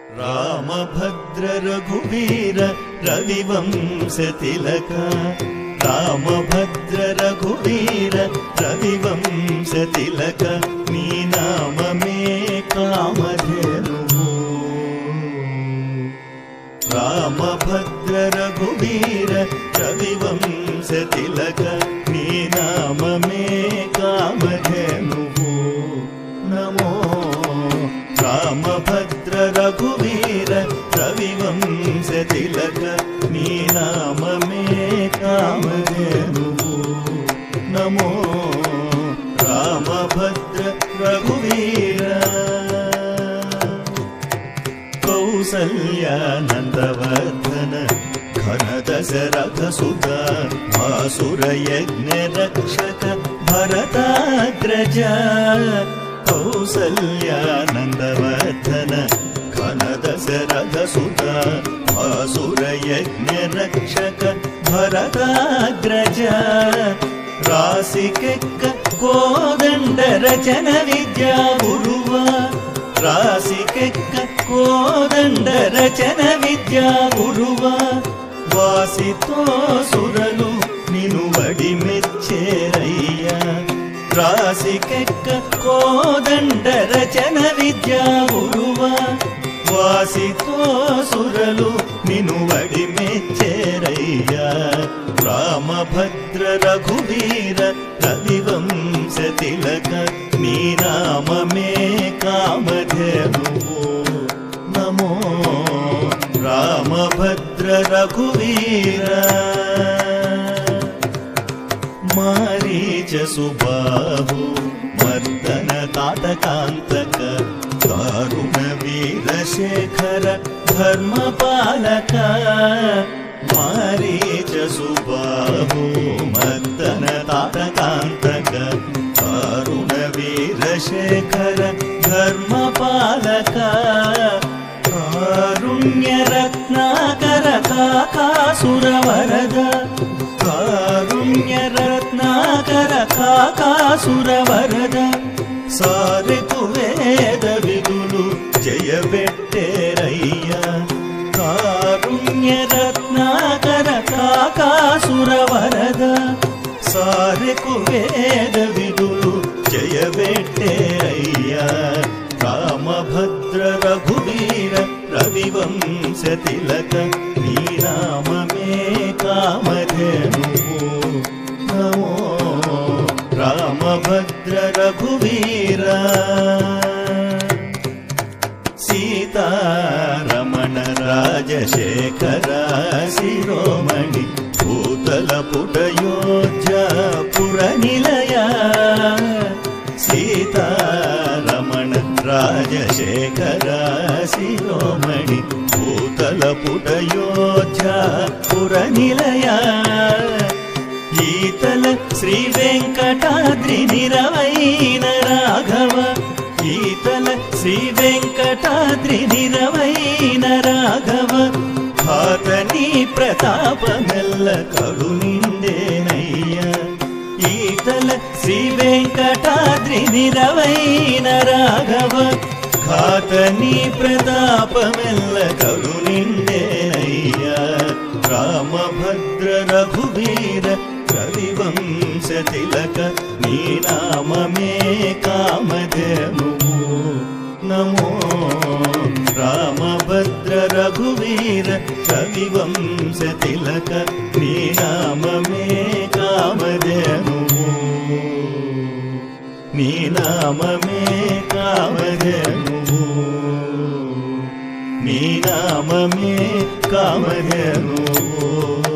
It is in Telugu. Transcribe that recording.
రామభద్ర రఘువీర రవివంశ తిలక రామభద్ర రఘువీర రవివంశ తిలక నీ నామమే కామధేనువు రామభద్ర రఘువీర రవివంశ తిలక నీ నామమే కామధేనువు నమో రామభద్ర రఘువీర రవివంశ తిలక నీ నామమే కామధేనువు నమో రామభద్ర రఘువీర కౌసల్యానందవర్ధన ఘన దశరథ సుత భాసుర యజ్ఞ రక్షక భరతాగ్రజ కౌసల్యానందవర్ధన ఘన దశరథ సుత భాసుర యజ్ఞ రక్షక భరతాగ్రజ రాసికెక్క కోదండ రచన విద్యా గురువ రాసికెక్క కోదండ రచన విద్యా గురువ వాసితో సురలు నిను వడి మెచ్చేరయ్యా రాసికెక్క కోదండ రచన విద్యా గురువ వాసితో సురలు నిను వడి మెచ్చేరయ్యా రామభద్ర రఘువీర రవివంశ తిలక నీ నామమే కామధేనువు నమో రామభద్ర రఘువీర మారీచ సుబాహు మర్దన తాటకాంతక దారుణ వీరశేఖర ధర్మపాలక మారీచ సుబాహు మర్దన తాటకాంతక దారుణ వీరశేఖర ధర్మపాలక కారుణ్య రత్నాకర కాకాసుర వరద కారుణ్య రత్నాకర కాకాసుర వరద సారెకు వేద విధులు జయబెట్టేరయ్యా కారుణ్య రత్నాకర కాకాసుర వరద సారెకు వేద విధులు జయబెట్టేరయ్యా రామభద్ర రఘువీర రవివంశ తిలక నీ నామమే కామధేనువు నమో రామభద్ర రఘువీర సీతారమణ రాజశేఖర శిరోమణి భూతల పుటయోధ్యా పురనిలయ సీతారమణ రాజశేఖర శిరోమణి భూతల పుటయోధ్యా పురనిలయ ఈతల శ్రీ వెంకటాద్రి నిరవైన రాఘవ ఈతల శ్రీ వెంకటాద్రి నిరవైన రాఘవ ఖాతని ప్రతాపమెల్ల కరుణిండేనయ్యా ఈతల శ్రీ వెంకటాద్రి నిరవైన రాఘవ ఖాతని ప్రతాపమెల్ల కరుణిండేనయ్యా రామభద్ర రఘువీర రవివంశ తిలక నీ నామమే కామధేనువు నమో రామభద్ర రఘువీర రవివంశ తిలక నీ నామమే కామధేనువు నీ నామమే కామధేనువు నీ నామమే కామధేనువు